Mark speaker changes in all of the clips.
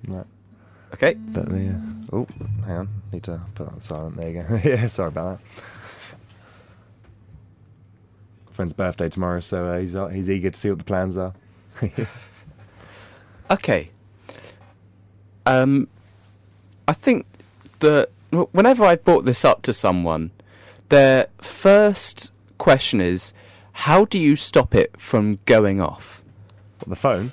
Speaker 1: Right.
Speaker 2: Okay.
Speaker 1: But oh, hang on. Need to put that on silent. There you go. Yeah, sorry about that. Friend's birthday tomorrow, so he's eager to see what the plans are.
Speaker 2: Okay. I think that whenever I've brought this up to someone, their first question is, how do you stop it from going off?
Speaker 1: What, the phone?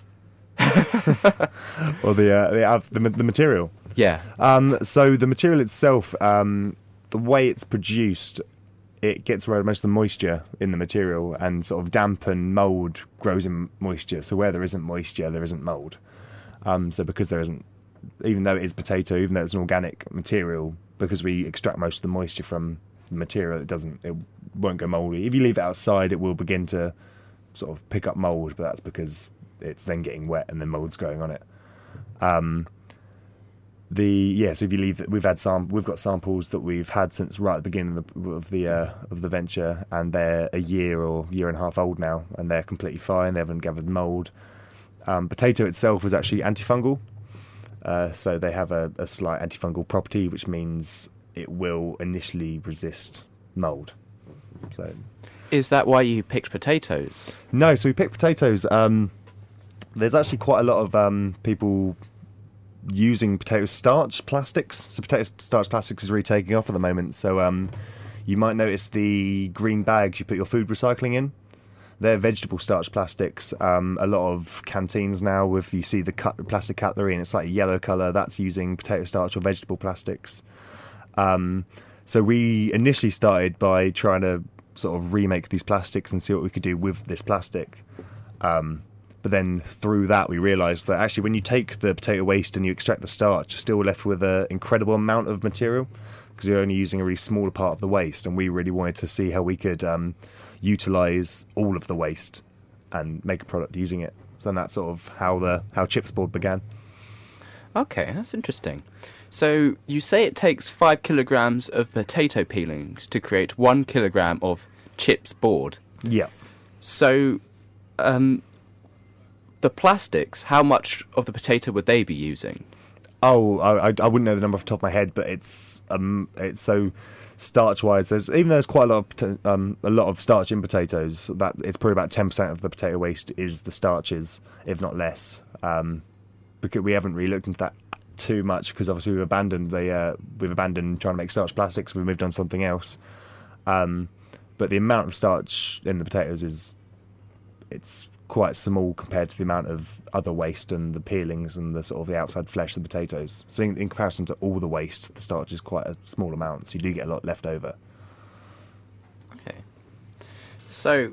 Speaker 1: Or the material?
Speaker 2: Yeah.
Speaker 1: So the material itself, the way it's produced, it gets rid of most of the moisture in the material, and sort of damp and mould grows in moisture. So where there isn't moisture, there isn't mould. So because there isn't, even though it is potato, even though it's an organic material, because we extract most of the moisture from the material, it won't go mouldy. If you leave it outside, it will begin to sort of pick up mould, but that's because it's then getting wet and then mould's growing on it. So if you leave it, we've got samples that we've had since right at the beginning of the venture, and they're a year or year and a half old now, and they're completely fine. They haven't gathered mould. Potato itself is actually antifungal, so they have a slight antifungal property, which means it will initially resist mould. So,
Speaker 2: is that why you picked potatoes?
Speaker 1: No, so we picked potatoes. There's actually quite a lot of people using potato starch plastics. So potato starch plastics is really taking off at the moment. So you might notice the green bags you put your food recycling in. They're vegetable starch plastics. A lot of canteens now, you see the plastic cutlery and it's like a yellow colour, that's using potato starch or vegetable plastics. So we initially started by trying to sort of remake these plastics and see what we could do with this plastic. But then through that, we realised that actually when you take the potato waste and you extract the starch, you're still left with an incredible amount of material because you're only using a really small part of the waste. And we really wanted to see how we could utilise all of the waste and make a product using it. So that's sort of how Chips Board began.
Speaker 2: Okay, that's interesting. So you say it takes 5 kilograms of potato peelings to create 1 kilogram of chips board.
Speaker 1: Yeah.
Speaker 2: So the plastics, how much of the potato would they be using?
Speaker 1: Oh, I wouldn't know the number off the top of my head, but it's so starch-wise. There's quite a lot of starch in potatoes. That it's probably about 10% of the potato waste is the starches, if not less. Because we haven't really looked into that too much because obviously we've abandoned trying to make starch plastics. We've moved on to something else. But the amount of starch in the potatoes it's quite small compared to the amount of other waste and the peelings and the sort of the outside flesh of the potatoes. So in comparison to all the waste, the starch is quite a small amount, so you do get a lot left over.
Speaker 2: Okay. So,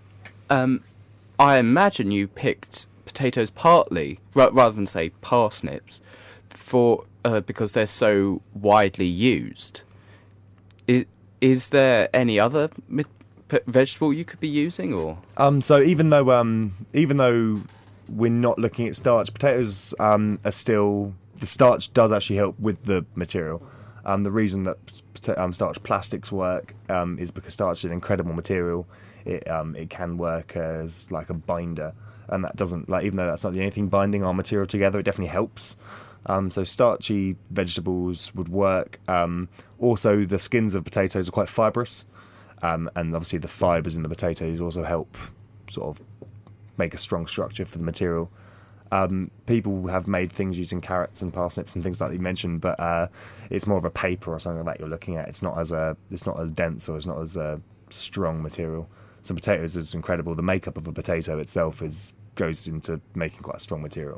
Speaker 2: I imagine you picked potatoes partly, rather than say parsnips, because they're so widely used. Is there any other vegetable you could be using, or
Speaker 1: so even though we're not looking at starch, potatoes are still, the starch does actually help with the material. The reason that starch plastics work is because starch is an incredible material. It can work as like a binder, and that doesn't, like, even though that's not the only thing binding our material together, it definitely helps. So starchy vegetables would work. Also, the skins of potatoes are quite fibrous. And obviously the fibres in the potatoes also help sort of make a strong structure for the material. People have made things using carrots and parsnips and things like that you mentioned, but it's more of a paper or something like that you're looking at. It's not as dense or it's not as a strong material. So potatoes is incredible. The makeup of a potato itself goes into making quite a strong material.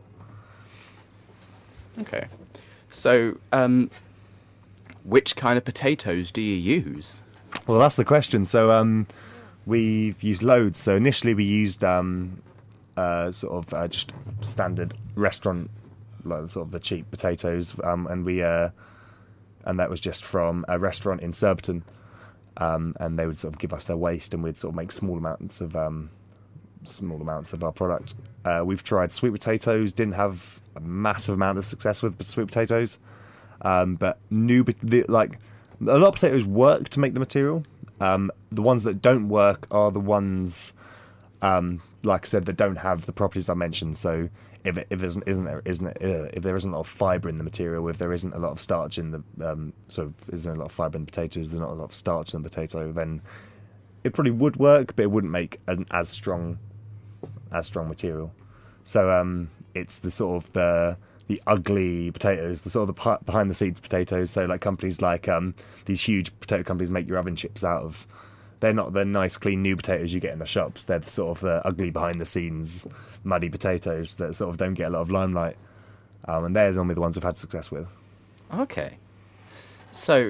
Speaker 2: Okay. So, which kind of potatoes do you use?
Speaker 1: Well, that's the question. So we've used loads. So initially we used just standard restaurant, like sort of the cheap potatoes, and that was just from a restaurant in Surbiton, and they would sort of give us their waste, and we'd sort of make small amounts of our product. We've tried sweet potatoes, didn't have a massive amount of success with sweet potatoes, but a lot of potatoes work to make the material. The ones that don't work are the ones, like I said, that don't have the properties I mentioned. So if there isn't a lot of fibre in the material, if there isn't a lot of starch in the isn't a lot of fibre in the potatoes, there's not a lot of starch in the potato, then it probably would work, but it wouldn't make an as strong material. So it's the sort of the ugly potatoes, the sort of the behind the scenes potatoes. So like companies like these huge potato companies make your oven chips out of. They're not the nice, clean, new potatoes you get in the shops. They're the sort of the ugly, behind-the-scenes, muddy potatoes that sort of don't get a lot of limelight. And they're normally the ones we've had success with.
Speaker 2: Okay. So,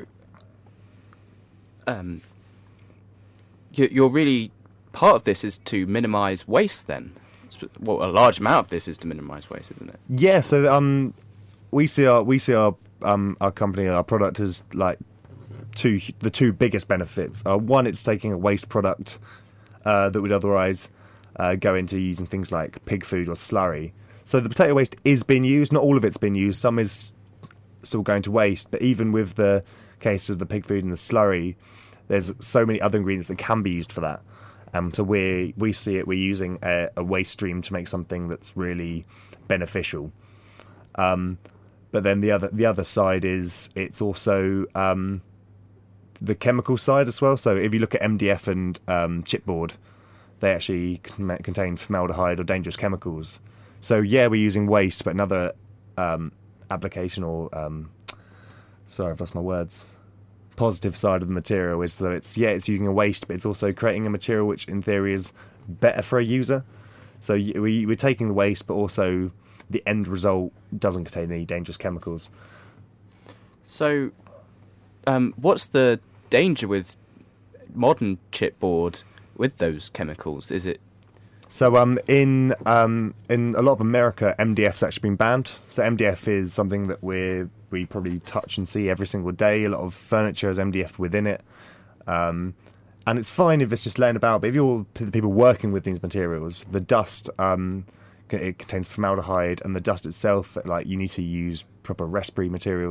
Speaker 2: you're really... Part of this is to minimise waste, then? Well, a large amount of this is to minimise waste, isn't it?
Speaker 1: Yeah, so we see our company, our product as like... The two biggest benefits are, one, it's taking a waste product that would otherwise go into using things like pig food or slurry. So the potato waste is being used. Not all of it's been used. Some is still going to waste. But even with the case of the pig food and the slurry, there's so many other ingredients that can be used for that. So we see it. We're using a waste stream to make something that's really beneficial. But then the other side is it's also the chemical side as well. So if you look at MDF and chipboard, they actually contain formaldehyde or dangerous chemicals. So yeah, we're using waste, but another application or sorry, I've lost my words. Positive side of the material is that it's using a waste, but it's also creating a material which in theory is better for a user. So we're taking the waste, but also the end result doesn't contain any dangerous chemicals.
Speaker 2: So what's the danger with modern chipboard with those chemicals? Is it...
Speaker 1: So in a lot of America, MDF's actually been banned. So MDF is something that we probably touch and see every single day. A lot of furniture has MDF within it. And it's fine if it's just laying about, but if you're the people working with these materials, the dust, it contains formaldehyde, and the dust itself, like, you need to use proper respiratory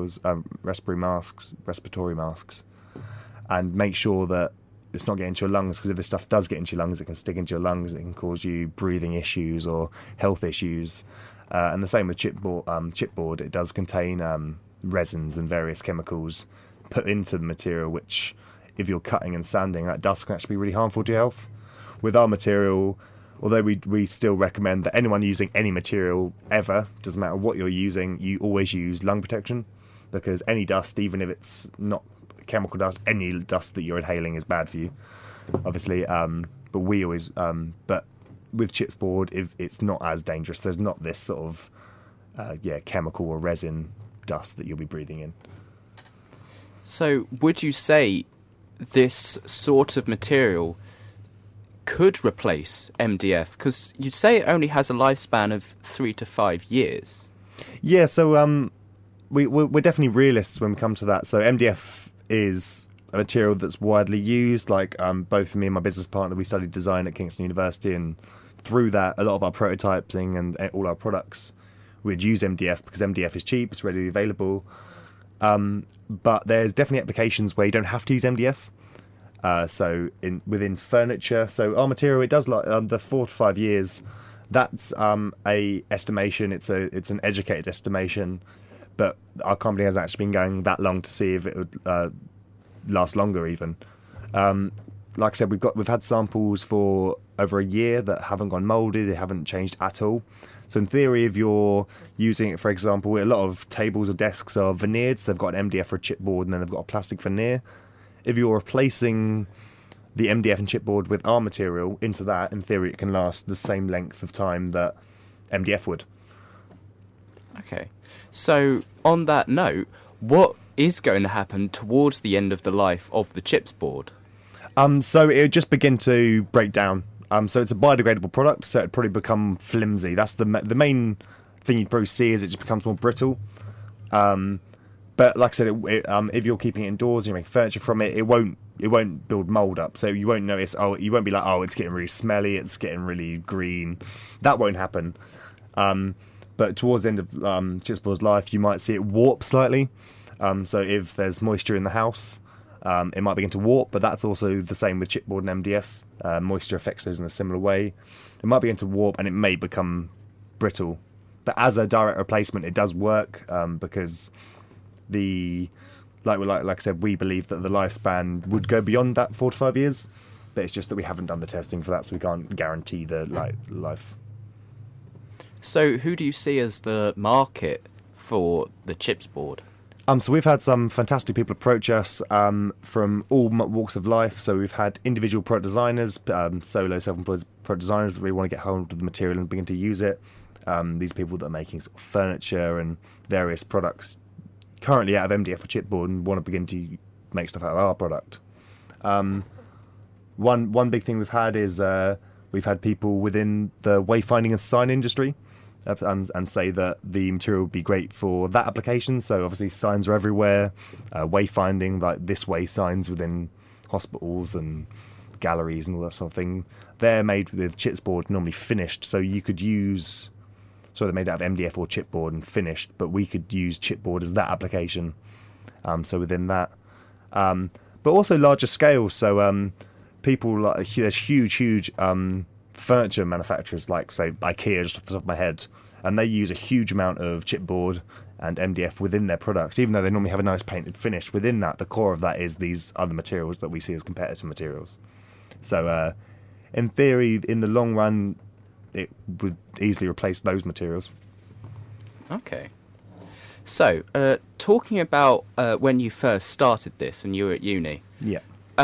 Speaker 1: masks, and make sure that it's not getting into your lungs, because if this stuff does get into your lungs, it can stick into your lungs, it can cause you breathing issues or health issues. And the same with chipboard, it does contain resins and various chemicals put into the material, which, if you're cutting and sanding, that dust can actually be really harmful to your health. With our material, although we still recommend that anyone using any material ever, doesn't matter what you're using, you always use lung protection, because any dust, even if it's not chemical dust, any dust that you're inhaling is bad for you, obviously. But we always, but with chipboard, if it's not as dangerous, there's not this sort of chemical or resin dust that you'll be breathing in.
Speaker 2: So would you say this sort of material could replace MDF? Because you'd say it only has a lifespan of 3 to 5 years.
Speaker 1: Yeah, so we're definitely realists when we come to that. So MDF is a material that's widely used. Like both me and my business partner, we studied design at Kingston University, and through that, a lot of our prototyping and all our products, we'd use MDF because MDF is cheap, it's readily available. But there's definitely applications where you don't have to use MDF. So within furniture, so our material, it does like the 4 to 5 years. That's a estimation. It's an educated estimation, but our company has actually been going that long to see if it would last longer even. Like I said, we've had samples for over a year that haven't gone mouldy. They haven't changed at all. So in theory, if you're using it, for example, a lot of tables or desks are veneered, so they've got an MDF or a chipboard, and then they've got a plastic veneer. If you're replacing the MDF and chipboard with our material into that, in theory, it can last the same length of time that MDF would.
Speaker 2: Okay. So on that note, what is going to happen towards the end of the life of the chipboard?
Speaker 1: So it would just begin to break down. So it's a biodegradable product, so it'd probably become flimsy. That's the main thing you'd probably see, is it just becomes more brittle. But like I said, if you're keeping it indoors and you're making furniture from it, it won't build mould up. So you won't notice. You won't be like, it's getting really smelly. It's getting really green. That won't happen. But towards the end of chipboard's life, you might see it warp slightly. So if there's moisture in the house, it might begin to warp. But that's also the same with chipboard and MDF. Moisture affects those in a similar way. It might begin to warp, and it may become brittle. but as a direct replacement, it does work because like I said, we believe that the lifespan would go beyond that 4 to 5 years, but it's just that we haven't done the testing for that, so we can't guarantee the life.
Speaker 2: So who do you see as the market for the chips board?
Speaker 1: So we've had some fantastic people approach us from all walks of life. So we've had individual product designers, solo self-employed product designers that really want to get hold of the material and begin to use it. These people that are making sort of furniture and various products currently out of MDF or chipboard and want to begin to make stuff out of our product. One big thing we've had is we've had people within the wayfinding and sign industry and say that the material would be great for that application. So obviously signs are everywhere, wayfinding, like this way signs within hospitals and galleries and all that sort of thing. They're made with chipboard, normally finished, so you could use... So they're made out of MDF or chipboard and finished, but we could use chipboard as that application. So within that, but also larger scale. So people like there's huge furniture manufacturers like say IKEA, just off the top of my head, and they use a huge amount of chipboard and MDF within their products. Even though they normally have a nice painted finish, within that, the core of that is these other materials that we see as competitive materials. So in theory, in the long run, it would easily replace those materials.
Speaker 2: Okay. So, talking about when you first started this and you were at uni.
Speaker 1: Yeah.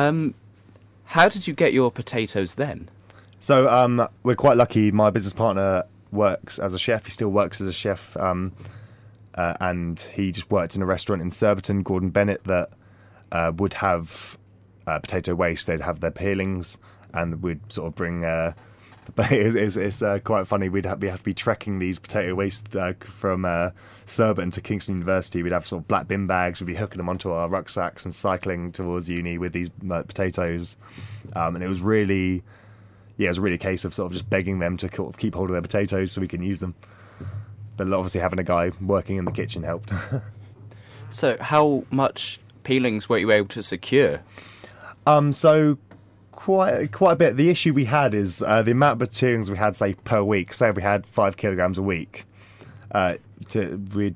Speaker 2: How did you get your potatoes then?
Speaker 1: So we're quite lucky. My business partner works as a chef. He still works as a chef. And he just worked in a restaurant in Surbiton, Gordon Bennett, that would have potato waste. They'd have their peelings and we'd sort of bring... But it's quite funny. We'd have to be trekking these potato waste from Surbiton to Kingston University. We'd have sort of black bin bags. We'd be hooking them onto our rucksacks and cycling towards uni with these potatoes. And it was really a case of sort of just begging them to keep hold of their potatoes so we can use them. But obviously having a guy working in the kitchen helped.
Speaker 2: So how much peelings were you able to secure?
Speaker 1: So quite a bit. The issue we had is the amount of peelings we had, say, per week. Say if we had 5 kilograms a week, we'd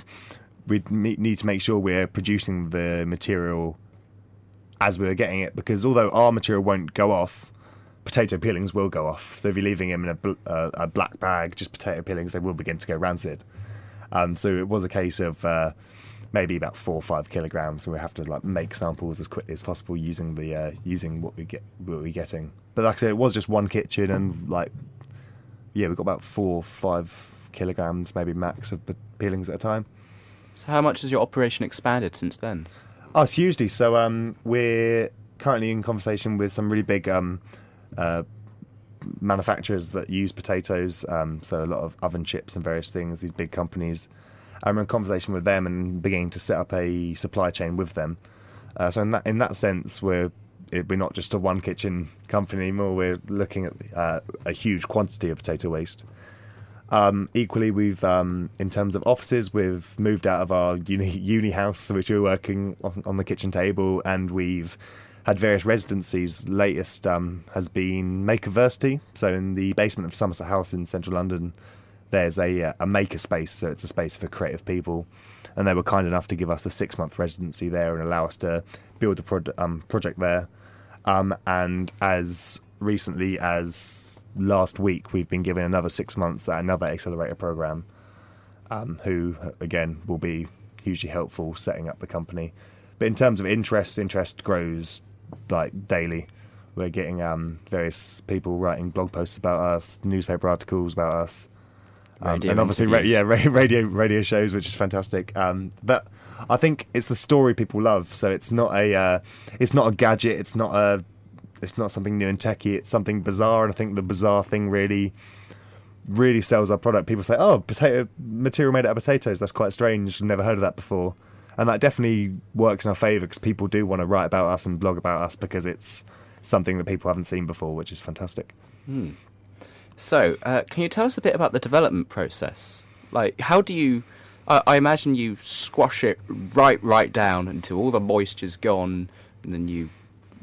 Speaker 1: need to make sure we're producing the material as we were getting it, because although our material won't go off, potato peelings will go off. So if you're leaving them in a black bag, just potato peelings, they will begin to go rancid. So it was a case of maybe about 4 or 5 kilograms. So we have to make samples as quickly as possible using what we're getting. But like I said, it was just one kitchen, and we got about 4 or 5 kilograms, maybe max, of peelings at a time.
Speaker 2: So how much has your operation expanded since then?
Speaker 1: Oh, it's hugely. So we're currently in conversation with some really big manufacturers that use potatoes. So a lot of oven chips and various things. These big companies. I'm in conversation with them and beginning to set up a supply chain with them. So in that sense, we're not just a one kitchen company anymore. We're looking at a huge quantity of potato waste. Equally, we've in terms of offices, we've moved out of our uni house, which we were working on the kitchen table, and we've had various residencies. Latest has been Makerversity. So in the basement of Somerset House in central London, there's a maker space, so it's a space for creative people, and they were kind enough to give us a 6-month residency there and allow us to build a project there. And as recently as last week, we've been given another 6 months at another accelerator program, who again will be hugely helpful setting up the company. But in terms of interest grows daily. We're getting various people writing blog posts about us, newspaper articles about us. And obviously, radio shows, which is fantastic. But I think it's the story people love. So it's not a gadget. It's not something new and techy. It's something bizarre, and I think the bizarre thing really sells our product. People say, "Oh, potato material made out of potatoes. That's quite strange. I've never heard of that before." And that definitely works in our favour, because people do want to write about us and blog about us because it's something that people haven't seen before, which is fantastic.
Speaker 2: So, can you tell us a bit about the development process? How do you... I imagine you squash it right down until all the moisture's gone, and then you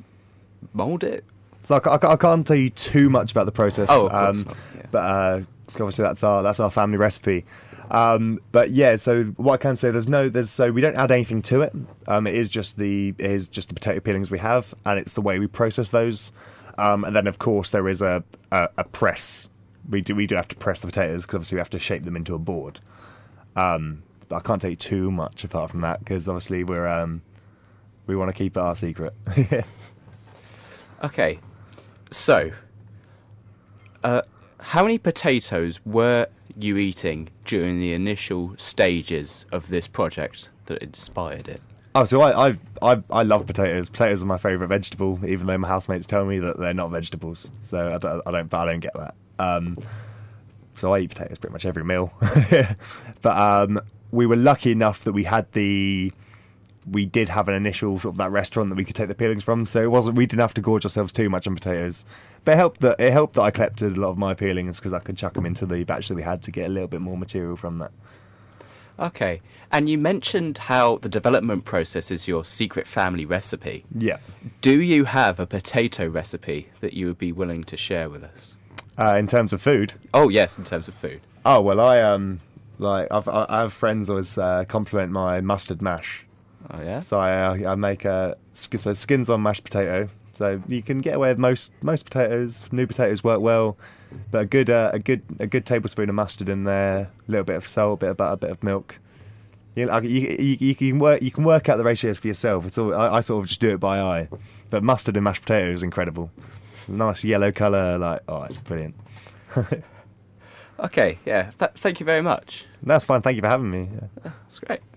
Speaker 2: mould it?
Speaker 1: So I can't tell you too much about the process.
Speaker 2: Oh, of course not. Yeah.
Speaker 1: But Obviously, that's our family recipe. But yeah, so what I can say, so we don't add anything to it. It is just the potato peelings we have, and it's the way we process those. And then of course there is a press. We do have to press the potatoes because obviously we have to shape them into a board. But I can't tell you too much apart from that because obviously we want to keep it our secret.
Speaker 2: Okay, so how many potatoes were you eating during the initial stages of this project that inspired it?
Speaker 1: Oh, so I love potatoes. Potatoes are my favourite vegetable, even though my housemates tell me that they're not vegetables. So I don't get that. So I eat potatoes pretty much every meal. But we were lucky enough that we did have an initial sort of that restaurant that we could take the peelings from. So we didn't have to gorge ourselves too much on potatoes. But it helped that I collected a lot of my peelings because I could chuck them into the batch that we had to get a little bit more material from that.
Speaker 2: Okay, and you mentioned how the development process is your secret family recipe.
Speaker 1: Yeah.
Speaker 2: Do you have a potato recipe that you would be willing to share with us?
Speaker 1: In terms of food?
Speaker 2: Oh yes, in terms of food.
Speaker 1: Oh well, I have friends always compliment my mustard mash.
Speaker 2: Oh yeah.
Speaker 1: So I make skins on mashed potato. So you can get away with most potatoes. New potatoes work well, but a good tablespoon of mustard in there, a little bit of salt, a bit of butter, a bit of milk. You can work out the ratios for yourself. It's all, I sort of just do it by eye. But mustard and mashed potato is incredible. Nice yellow colour, it's brilliant.
Speaker 2: Okay, yeah. Thank you very much.
Speaker 1: That's fine. Thank you for having me. Yeah.
Speaker 2: That's great.